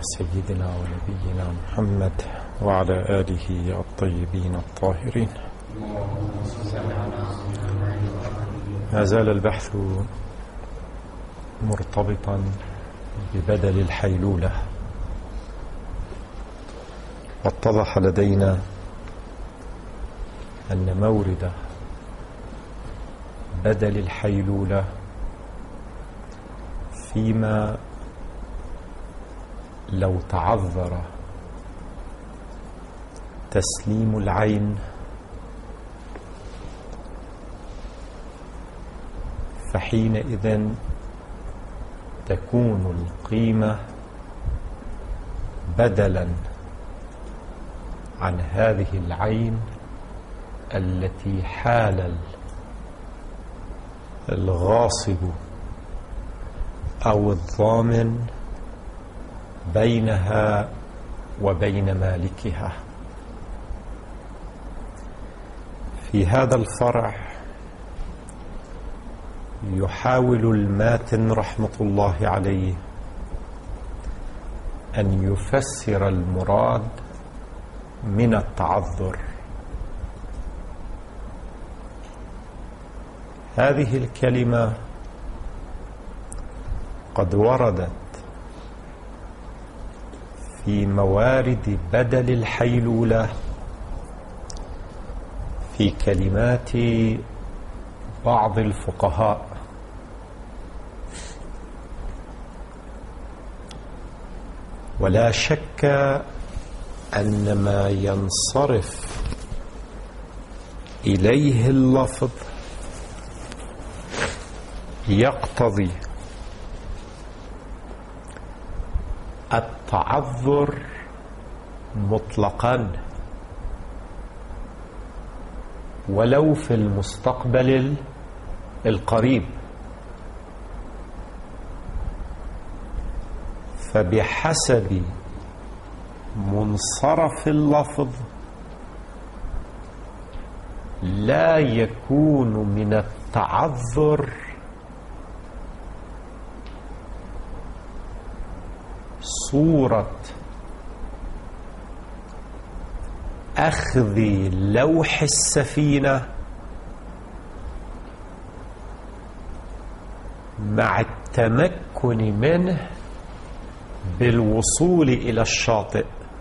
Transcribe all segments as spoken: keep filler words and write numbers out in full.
سيدنا ونبينا محمد وعلى آله الطيبين الطاهرين. ما زال البحث مرتبطا ببدل الحيلولة، واتضح لدينا أن مورد بدل الحيلولة فيما لو تعذر تسليم العين فحينئذ تكون القيمة بدلا عن هذه العين التي حال الغاصب أو الضامن بينها وبين مالكها. في هذا الفرع يحاول الماتن رحمة الله عليه أن يفسر المراد من التعذر. هذه الكلمة قد وردت في موارد بدل الحيلولة في كلمات بعض الفقهاء، ولا شك أن ما ينصرف إليه اللفظ يقتضي التعذر مطلقا ولو في المستقبل القريب، فبحسب منصرف اللفظ لا يكون من التعذر صورة أخذ لوح السفينة مع التمكن منه بالوصول إلى الشاطئ،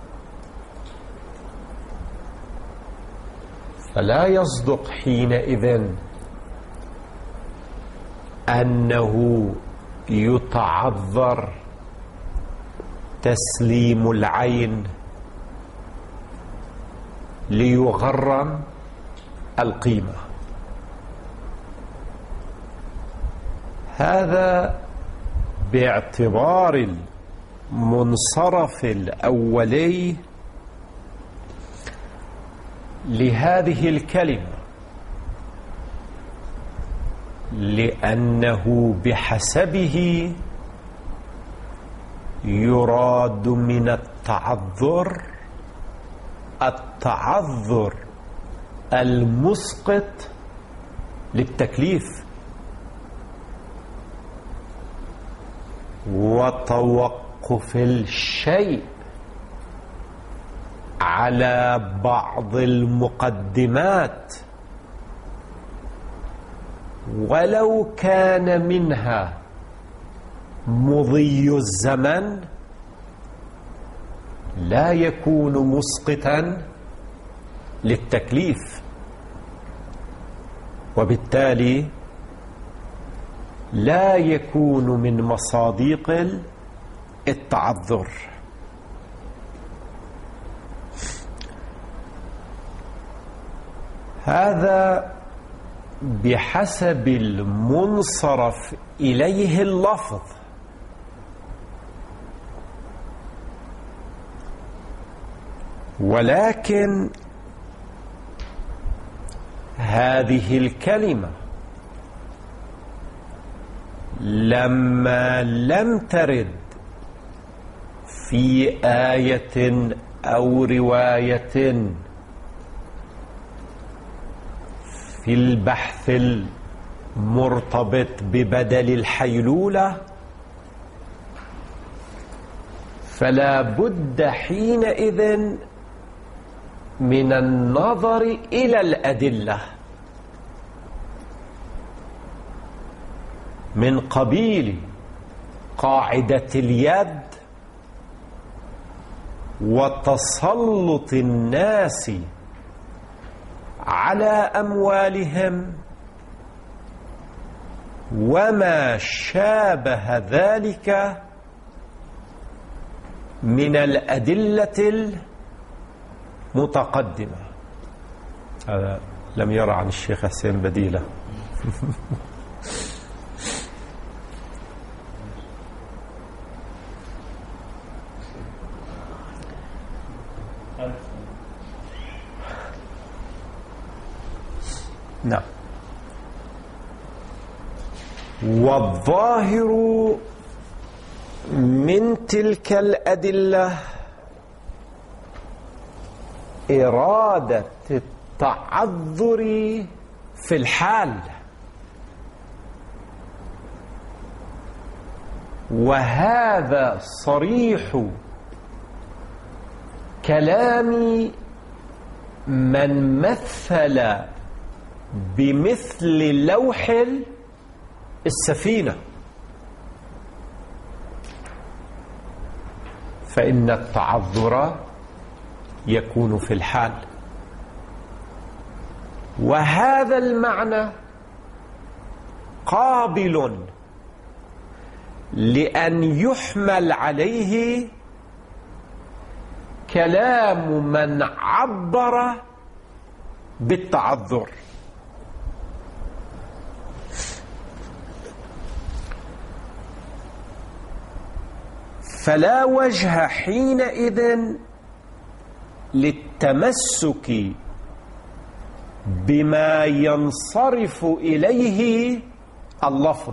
فلا يصدق حينئذ أنه يتعذر تسليم العين ليغرم القيمة. هذا باعتبار المنصرف الأولي لهذه الكلمة، لأنه بحسبه يراد من التعذر التعذر المسقط للتكليف وتوقف الشيء على بعض المقدمات ولو كان منها مضي الزمن لا يكون مسقطا للتكليف، وبالتالي لا يكون من مصادق التعذر. هذا بحسب المنصرف إليه اللفظ، ولكن هذه الكلمة لما لم ترد في آية أو رواية في البحث المرتبط ببدل الحيلولة، فلا بد حينئذ من النظر إلى الأدلة من قبيل قاعدة اليد وتسلط الناس على أموالهم وما شابه ذلك من الأدلة المتقدمة. هذا لم يرى عن الشيخ حسين بديلة. نعم. والظاهر من تلك الأدلة إرادة التعذر في الحال، وهذا صريح كلام من مثل بمثل لوح السفينة، فإن التعذر يكون في الحال. وهذا المعنى قابل لأن يحمل عليه كلام من عبر بالتعذر. فلا وجه حينئذ للتمسك بما ينصرف إليه اللفظ،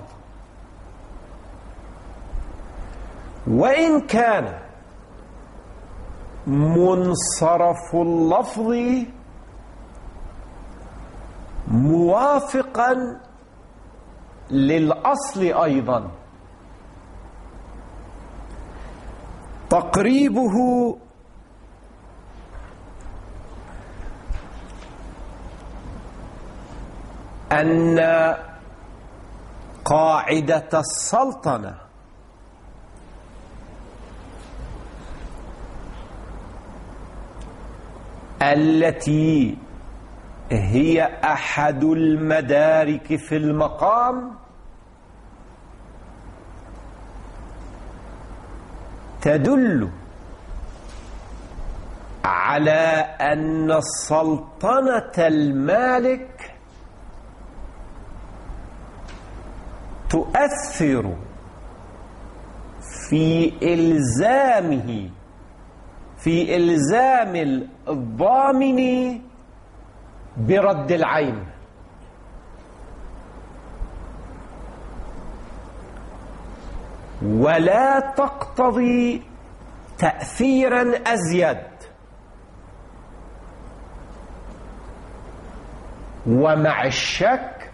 وإن كان منصرف اللفظ موافقا للأصل أيضا. تقريبه أن قاعدة السلطنة التي هي أحد المدارك في المقام تدل على أن سلطنة المالك تؤثر في إلزامه في إلزام الضامن برد العين، ولا تقتضي تأثيرا أزيد. ومع الشك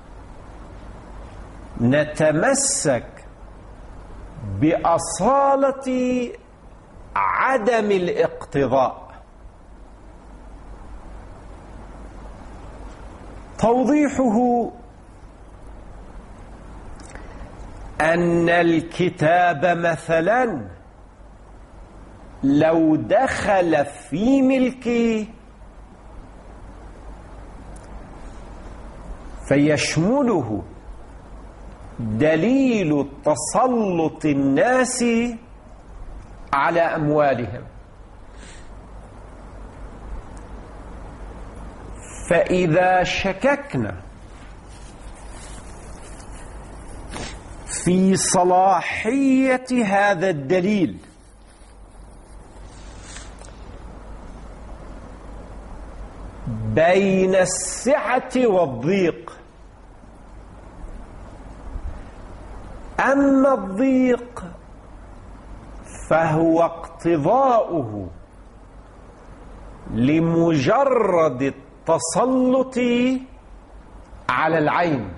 نتمسك بأصالة عدم الاقتضاء. توضيحه أن الكتاب مثلا لو دخل في ملكي فيشمله دليل تسلط الناس على أموالهم، فإذا شككنا في صلاحية هذا الدليل بين السعة والضيق، أما الضيق فهو اقتضاؤه لمجرد التسلط على العين،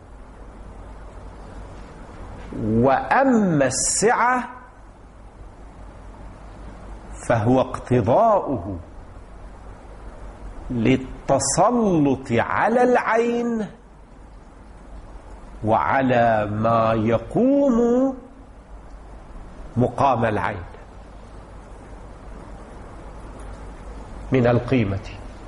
وأما السعة فهو اقتضاؤه للتسلط على العين وعلى ما يقوم مقام العين من القيمة.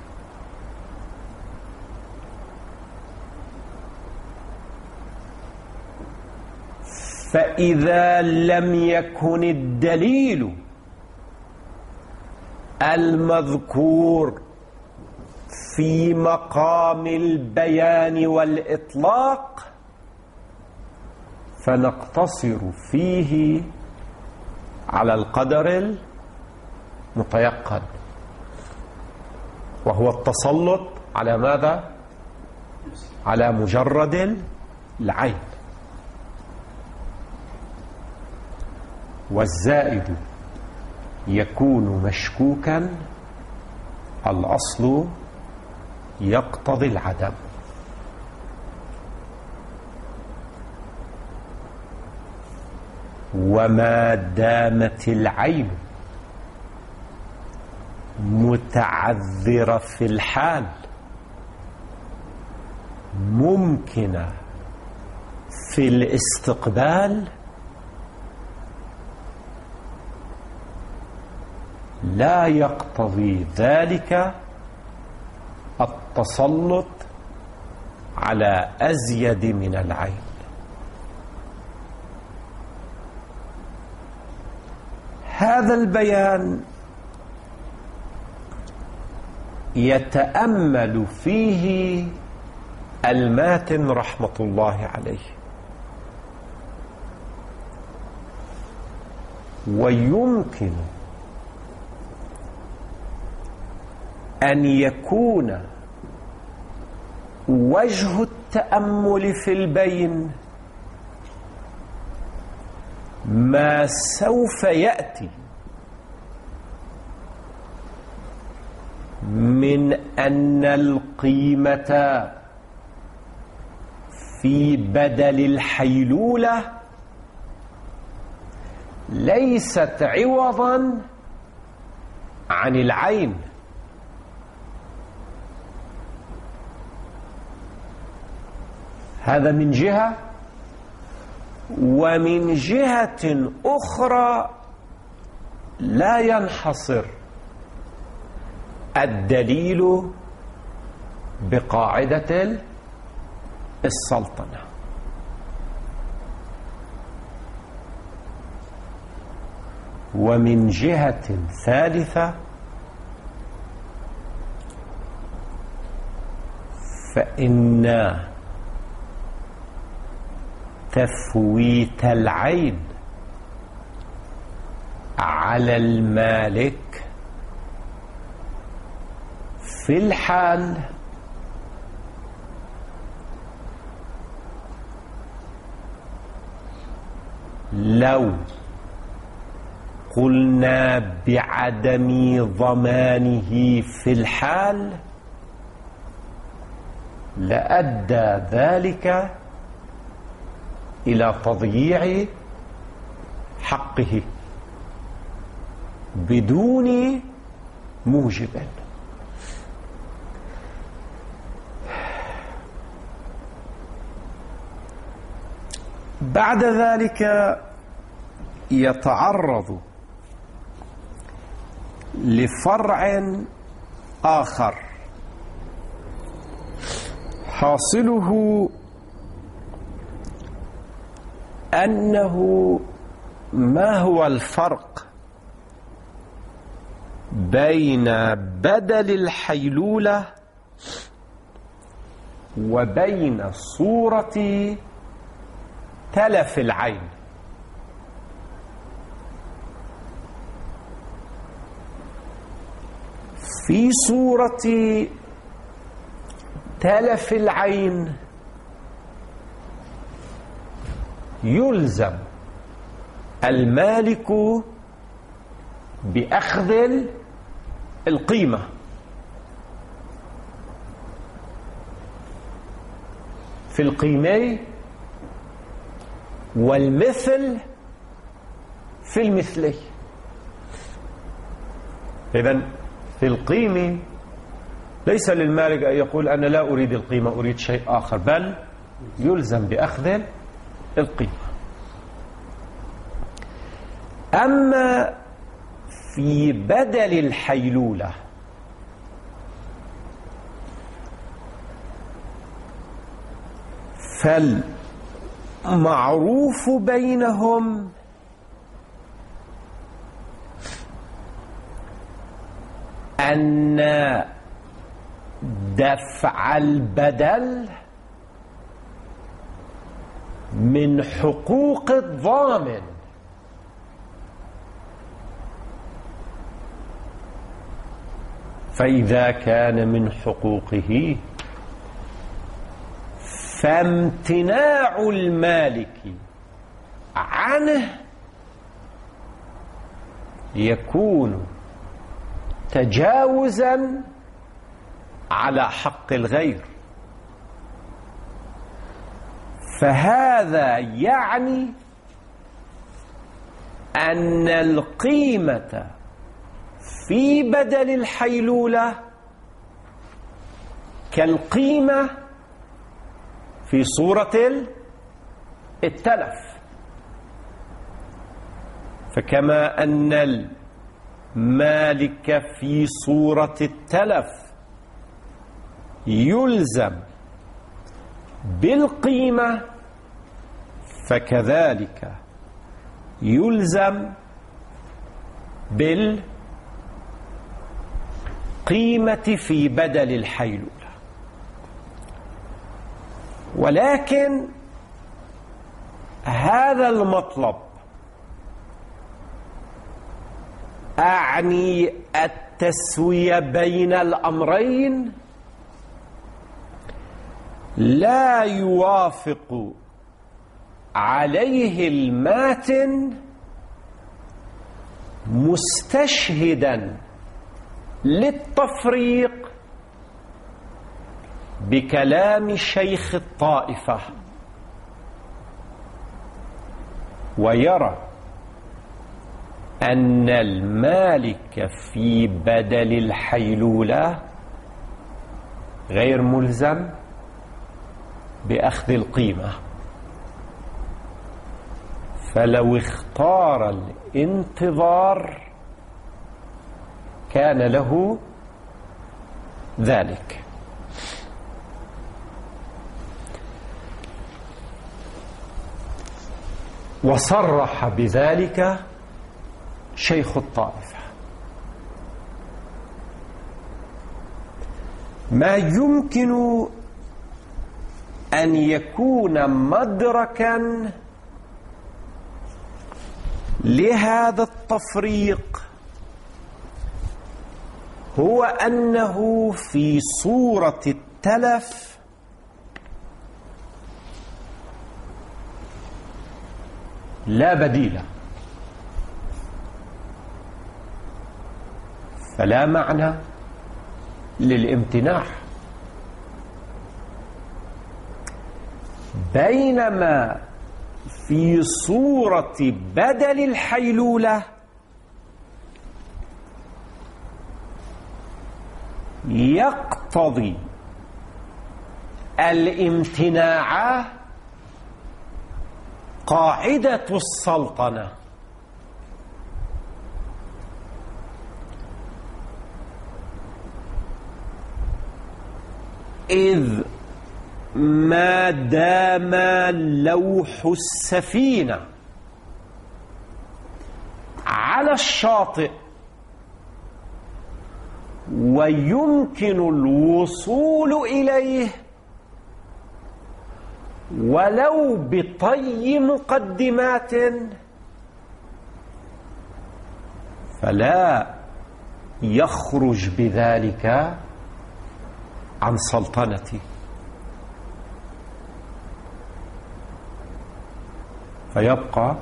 فإذا لم يكن الدليل المذكور في مقام البيان والإطلاق فنقتصر فيه على القدر المتيقن، وهو التسلط على ماذا؟ على مجرد العين. والزائد يكون مشكوكا، الأصل يقتضي العدم. وما دامت العين متعذرة في الحال ممكنة في الاستقبال لا يقتضي ذلك التسلط على أزيد من العين. هذا البيان يتأمل فيه الماتن رحمة الله عليه، ويمكن أن يكون وجه التأمل في البين ما سوف يأتي من أن القيمة في بدل الحيلولة ليست عوضا عن العين، هذا من جهة. ومن جهة أخرى لا ينحصر الدليل بقاعدة السلطنة، ومن جهة ثالثة فإن تفويت العين على المالك في الحال لو قلنا بعدم ضمانه في الحال لأدى ذلك إلى تضييع حقه بدون موجب. بعد ذلك يتعرض لفرع آخر حاصله أنه ما هو الفرق بين بدل الحيلولة وبين صورة تلف العين؟ في صورة تلف العين يلزم المالك بأخذ القيمة، في القيمة والمثل في المثلي. إذن في القيمة ليس للمالك أن يقول أنا لا أريد القيمة، أريد شيء آخر، بل يلزم بأخذ القيمة. أما في بدل الحيلولة فالمعروف بينهم أن دفع البدل من حقوق الضامن، فإذا كان من حقوقه فامتناع المالك عنه يكون تجاوزا على حق الغير، فهذا يعني أن القيمة في بدل الحيلولة كالقيمة في صورة التلف. فكما أن المالك في صورة التلف يلزم بالقيمة، فكذلك يلزم بالقيمة في بدل الحيلولة. ولكن هذا المطلب، أعني التسوية بين الأمرين، لا يوافق عليه الماتن مستشهدا للتفريق بكلام شيخ الطائفة، ويرى أن المالك في بدل الحيلولة غير ملزم بأخذ القيمة، فلو اختار الانتظار كان له ذلك. وصرح بذلك شيخ الطائفة. ما يمكن أن يكون مدركا لهذا التفريق هو أنه في صورة التلف لا بديل، فلا معنى للامتناع، بينما في صورة بدل الحيلولة يقتضي الامتناع قاعدة السلطنة، إذ ما دام لوح السفينة على الشاطئ ويمكن الوصول إليه ولو بطي مقدمات، فلا يخرج بذلك عن سلطنته، فيبقى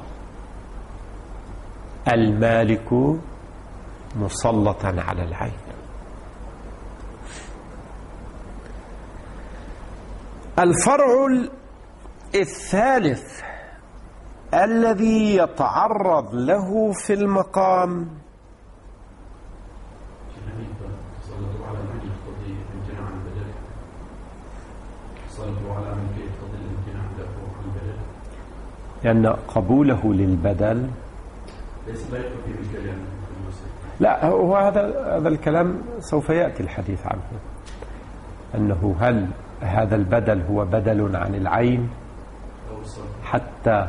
المالك مسلطا على العين. الفرع الثالث الذي يتعرض له في المقام لأن قبوله للبدل لا هو هذا هذا الكلام سوف يأتي الحديث عنه، أنه هل هذا البدل هو بدل عن العين حتى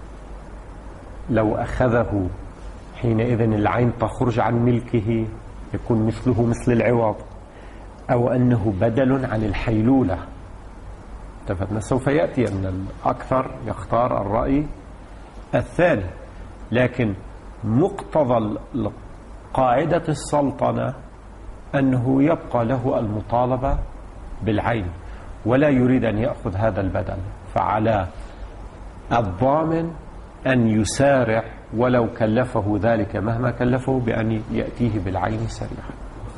لو أخذه حينئذ العين تخرج عن ملكه يكون مثله مثل العوض، أو أنه بدل عن الحيلولة. اتفقنا. سوف يأتي أن الأكثر يختار الرأي الثاني، لكن مقتضى قاعدة السلطنة أنه يبقى له المطالبة بالعين ولا يريد أن يأخذ هذا البدل، فعلى الضامن أن يسارع ولو كلفه ذلك مهما كلفه بأن يأتيه بالعين سريعا.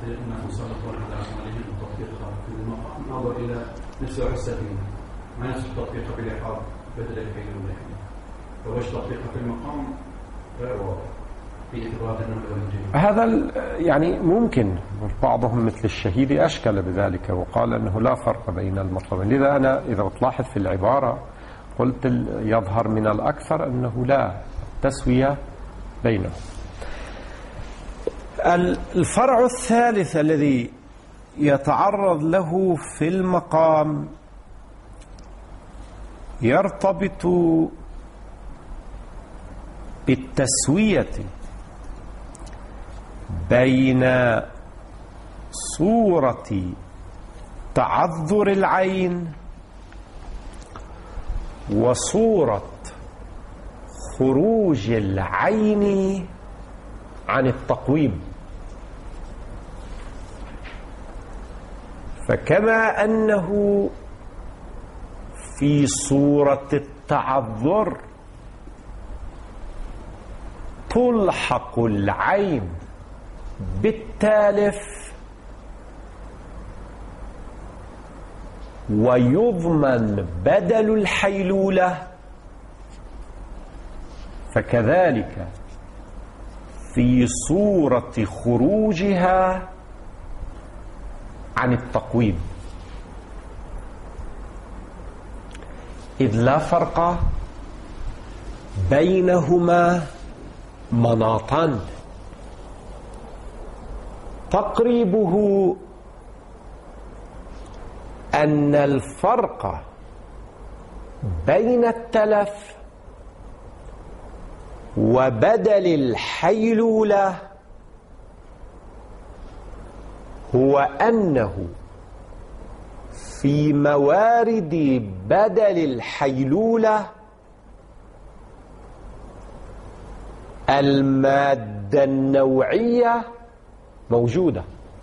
نظر إلى نفس السفينة ما نفس التطبيق في الإحاط بدل الحيلولة، فوش تطبيق في المقام غير واضح في إثبات أنه هذا يعني ممكن بعضهم مثل الشهيدي أشكل بذلك وقال أنه لا فرق بين المطلبين. لذا أنا إذا تلاحظ في العبارة قلت يظهر من الأكثر أنه لا تسوية بينهم. الفرع الثالث الذي يتعرض له في المقام يرتبط بالتسوية بين صورة تعذر العين وصورة خروج العين عن التقويم. فكما أنه في صورة التعذر تلحق العين بالتالف ويضمن بدل الحيلولة، فكذلك في صورة خروجها عن التقويم، إذ لا فرق بينهما مناطان. تقريبه أن الفرق بين التلف وبدل الحيلولة هو أنه في موارد بدل الحيلولة المادة النوعية موجودة،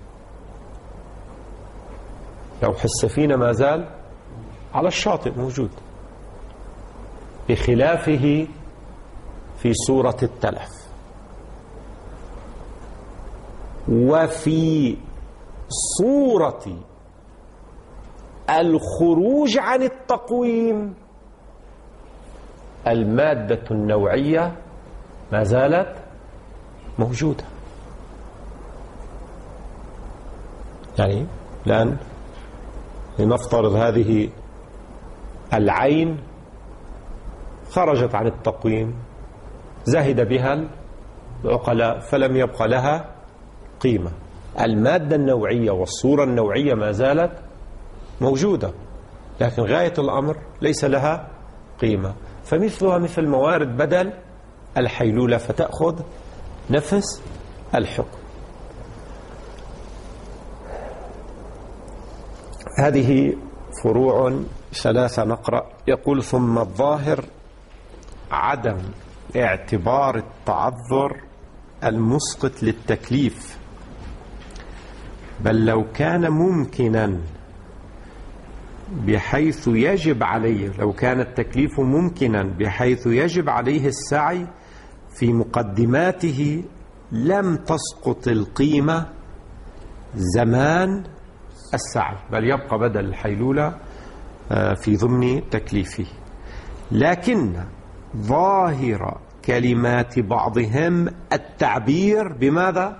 لوح السفينة ما زال على الشاطئ موجود، بخلافه في صورة التلف. وفي صورة الخروج عن التقويم المادة النوعية ما زالت موجودة. يعني الآن لنفترض هذه العين خرجت عن التقويم، زهد بها العقلاء فلم يبقى لها قيمة، المادة النوعية والصورة النوعية ما زالت موجودة، لكن غاية الأمر ليس لها قيمة، فمثلها مثل موارد بدل الحيلولة فتأخذ نفس الحكم. هذه فروع ثلاثة نقرأ. يقول: ثم الظاهر عدم اعتبار التعذر المسقط للتكليف، بل لو كان ممكنا بحيث يجب عليه، لو كان التكليف ممكنا بحيث يجب عليه السعي في مقدماته لم تسقط القيمة زمان السعي، بل يبقى بدل الحيلولة في ضمن تكليفه. لكن ظاهر كلمات بعضهم التعبير بماذا؟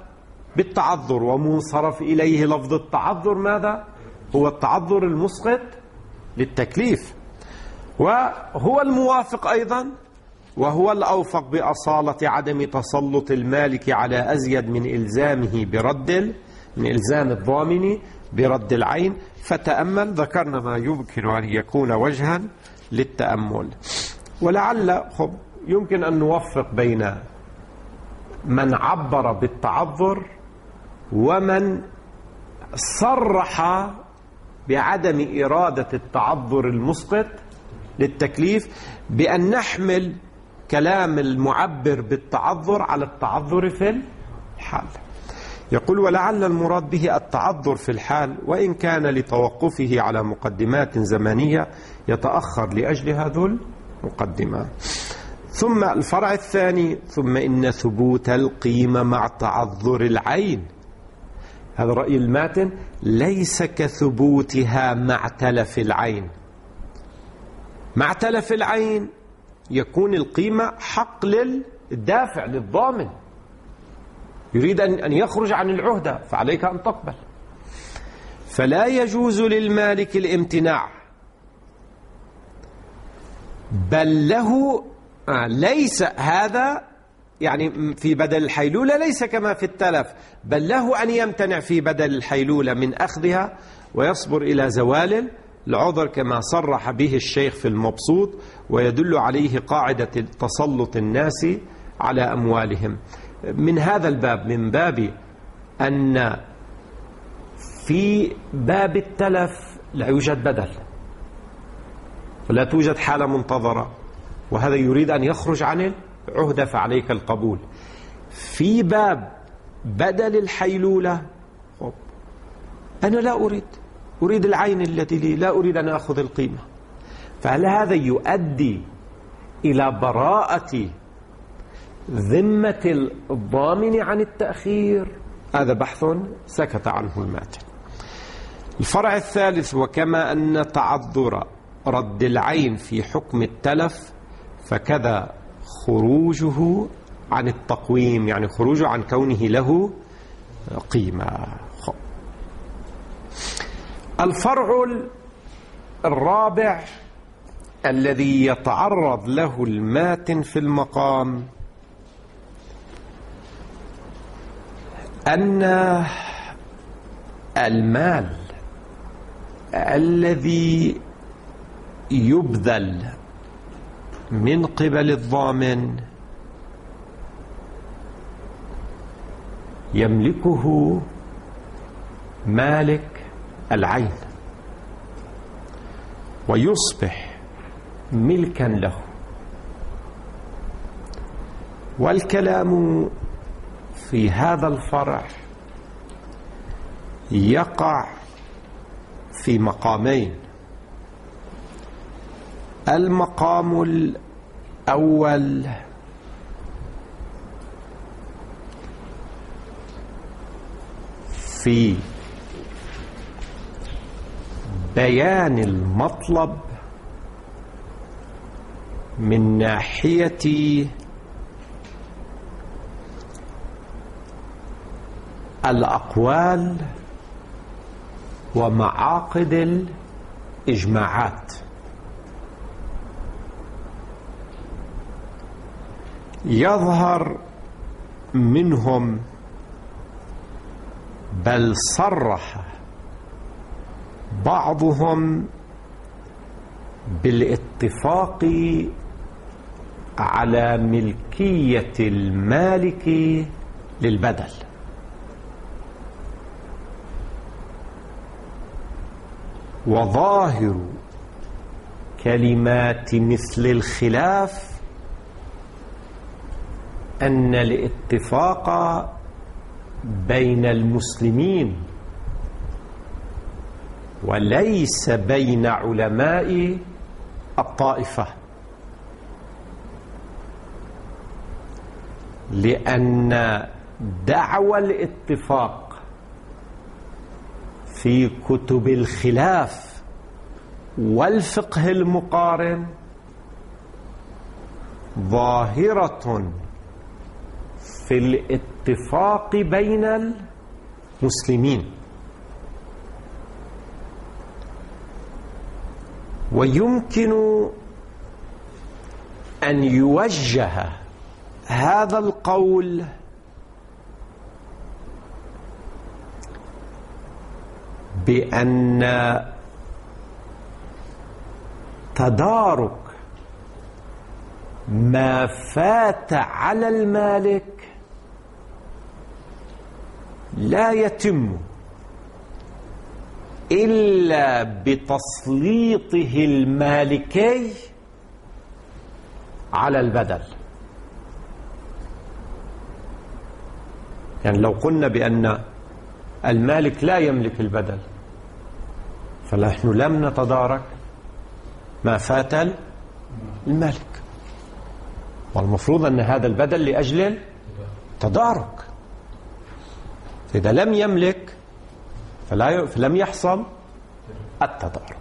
بالتعذر، ومنصرف إليه لفظ التعذر ماذا؟ هو التعذر المسقط للتكليف. وهو الموافق أيضا وهو الأوفق بأصالة عدم تسلط المالك على أزيد من إلزامه برد من إلزام الضامن برد العين. فتأمل، ذكرنا ما يمكن أن يكون وجها للتأمل. ولعل يمكن أن نوفق بين من عبر بالتعذر ومن صرح بعدم إرادة التعذر المسقط للتكليف، بأن نحمل كلام المعبر بالتعذر على التعذر في الحال. يقول: ولعل المراد به التعذر في الحال، وإن كان لتوقفه على مقدمات زمنية يتأخر لأجل هذه المقدمات. ثم الفرع الثاني: ثم إن ثبوت القيمة مع تعذر العين، هذا رأي الماتن، ليس كثبوتها مع تلف العين. مع تلف العين يكون القيمة حق للدافع للضامن، يريد أن يخرج عن العهدة، فعليك أن تقبل. فلا يجوز للمالك الامتناع، بل له آه ليس هذا يعني في بدل الحيلولة ليس كما في التلف، بل له أن يمتنع في بدل الحيلولة من أخذها ويصبر إلى زوال العذر، كما صرح به الشيخ في المبسوط، ويدل عليه قاعدة تسلط الناس على أموالهم. من هذا الباب، من باب أن في باب التلف لا يوجد بدل ولا توجد حالة منتظرة، وهذا يريد أن يخرج عن العهدة، فعليك القبول. في باب بدل الحيلولة أنا لا أريد أريد العين التي لي، لا أريد أن أخذ القيمة، فهل هذا يؤدي إلى براءة ذمة الضامن عن التأخير؟ هذا بحث سكت عنه الماتن. الفرع الثالث: وكما أن تعذر رد العين في حكم التلف فكذا خروجه عن التقويم، يعني خروجه عن كونه له قيمة. الفرع الرابع الذي يتعرض له الماتن في المقام أن المال الذي يبذل من قبل الضامن يملكه مالك العين ويصبح ملكا له. والكلام في هذا الفرع يقع في مقامين: المقام الأول في بيان المطلب من ناحية الأقوال ومعاقد الإجماعات. يظهر منهم بل صرح بعضهم بالاتفاق على ملكية المالك للبدل، وظاهر كلمات مثل الخلاف أن الاتفاق بين المسلمين وليس بين علماء الطائفة، لأن دعوى الاتفاق في كتب الخلاف والفقه المقارن ظاهرة في الاتفاق بين المسلمين، ويمكن أن يوجه هذا القول بأن تدارك ما فات على المالك لا يتم إلا بتسليطه المالكي على البدل. يعني لو قلنا بأن المالك لا يملك البدل فنحن لم نتدارك ما فات المالك، والمفروض أن هذا البدل لأجل التدارك. إذا لم يملك فلا فلم يحصل التدارك.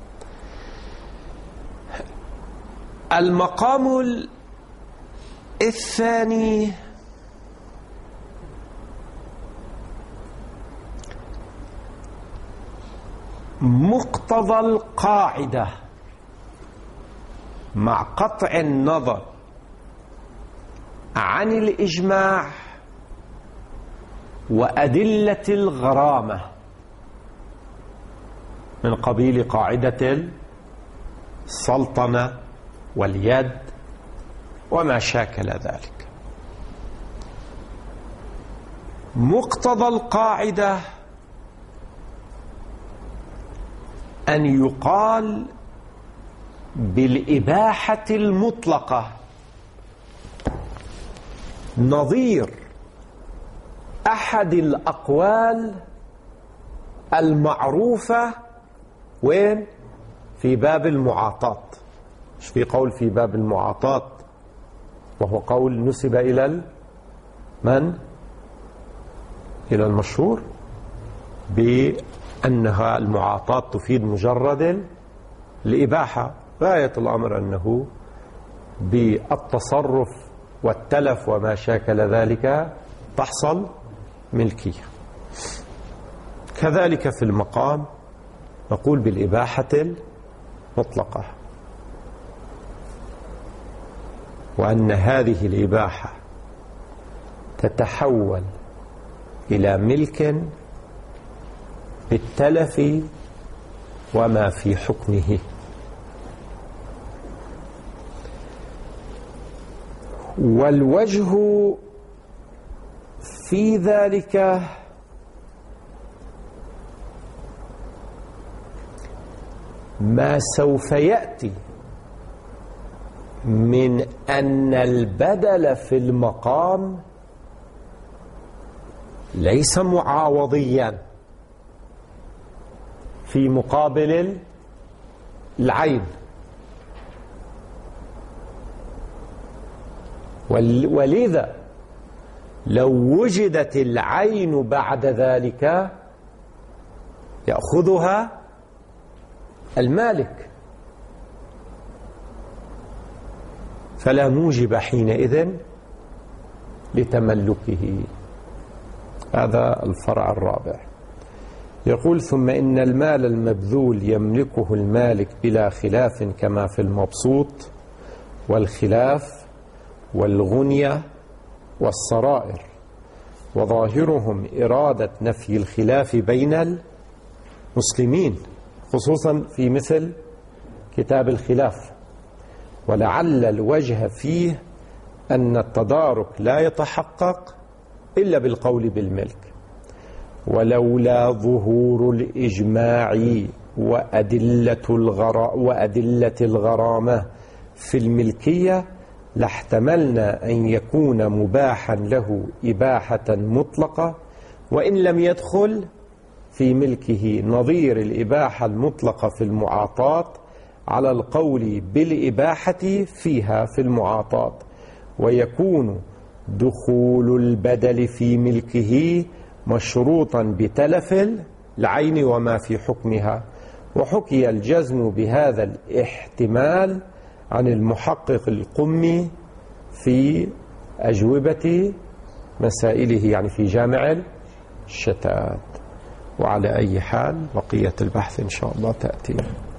المقام الثاني مقتضى القاعدة مع قطع النظر عن الإجماع وأدلة الغرامة من قبيل قاعدة السلطنة واليد وما شاكل ذلك. مقتضى القاعدة أن يقال بالإباحة المطلقة نظير أحد الأقوال المعروفة وين؟ في باب المعاطاة. مش في قول في باب المعاطاة وهو قول نسب إلى من؟ إلى المشهور بأنها المعاطاة تفيد مجرد الإباحة. غاية الأمر أنه بالتصرف والتلف وما شاكل ذلك تحصل ملكية. كذلك في المقام نقول بالإباحة المطلقة، وأن هذه الإباحة تتحول إلى ملك بالتلف وما في حكمه. والوجه في ذلك ما سوف يأتي من أن البدل في المقام ليس معاوضيا في مقابل العين، ولذا لو وجدت العين بعد ذلك يأخذها المالك، فلا موجب حينئذ لتملكه. هذا الفرع الرابع. يقول: ثم إن المال المبذول يملكه المالك بلا خلاف كما في المبسوط والخلاف والغنية والسرائر، وظاهرهم إرادة نفي الخلاف بين المسلمين خصوصا في مثل كتاب الخلاف. ولعل الوجه فيه أن التدارك لا يتحقق إلا بالقول بالملك، ولولا ظهور الإجماع وأدلة الغرا وأدلة الغرامة في الملكية لاحتملنا أن يكون مباحا له إباحة مطلقة وإن لم يدخل في ملكه، نظير الإباحة المطلقة في المعاطاة على القول بالإباحة فيها في المعاطاة، ويكون دخول البدل في ملكه مشروطا بتلف العين وما في حكمها. وحكي الجزم بهذا الاحتمال عن المحقق القمي في أجوبة مسائله، يعني في جامع الشتات. وعلى أي حال بقية البحث إن شاء الله تأتي